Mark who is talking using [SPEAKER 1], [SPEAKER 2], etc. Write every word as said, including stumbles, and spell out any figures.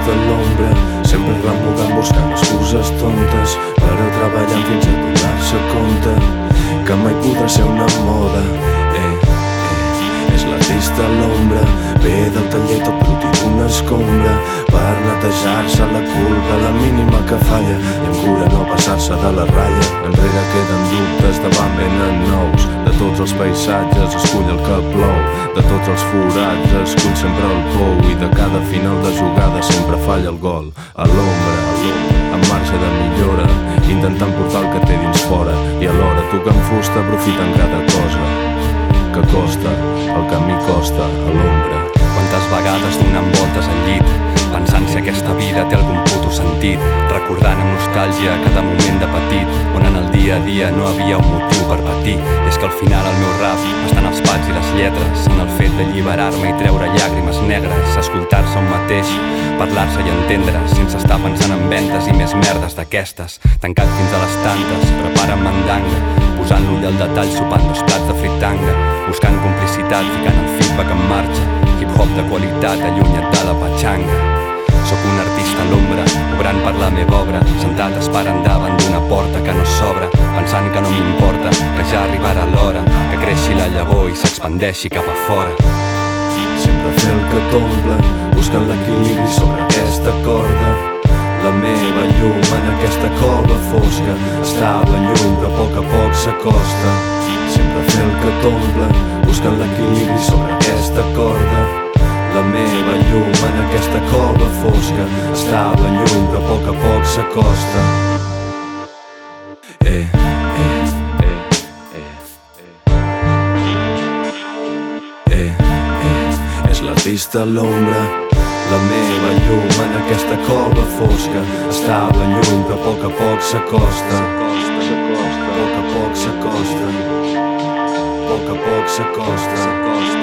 [SPEAKER 1] l'artista a l'ombra, sempre remugant buscant excuses tontes, però treballant fins a donar-se compte que mai podrà ser una moda. Eh, eh, és l'artista a l'ombra, ve del taller tot brut i d'una escombra, per netejar-se la culpa, la mínima que falla, i amb cura no passar-se de la ratlla. Enrere queden dubtes, davant venen nous, de tots els paisatges escull el que plou, de tots els forats escull sempre el pou, i de cada final de jugada sempre falla el gol. A l'ombra, en marxa de millora, intentant portar el que té dins fora, i alhora tocant fusta aprofitant cada cosa que costa, el camí costa a l'ombra.
[SPEAKER 2] Quantes vegades donant voltes al llit, pensant si aquesta vida té algun puto sentit, recordant amb nostàlgia cada moment de petit, on en el dia a dia no havia un motiu per patir. I és que al final el meu rap està en els pals i les lletres, en el fet d'alliberar-me i treure llàgrimes negres, escoltar-se un mateix, parlar-se i entendre, sense estar pensant en ventes i més merdes d'aquestes. Tancat fins a les tantes, preparant mandanga, posant l'ull al detall, sopant dos plats de fritanga, buscant complicitat, ficant el feedback en marxa, hip-hop de qualitat allunya't de la patxanga. Sóc un artista a l'ombra, obrant per la meva obra, sentat esperant davant d'una porta que no s'obre, pensant que no m'importa, que ja arribarà l'hora, que creixi la llavor i s'expandeixi cap a fora.
[SPEAKER 1] Sempre fer el que t'omple, buscant l'equilibri sobre aquesta corda. La meva llum en aquesta cova fosca estava lluny però a poc a poc s'acosta. Sempre fer el que t'omple, buscant l'equilibri sobre aquesta corda. La meva llum en aquesta cova fosca estava lluny però a poc a poc s'acosta. Eh, eh, eh, eh, eh, eh, és l'artista a l'ombra. La meva llum en aquesta cova fosca estava lluny però a poc a poc s'acosta. Poc a poc s'acosta, poc a poc s'acosta.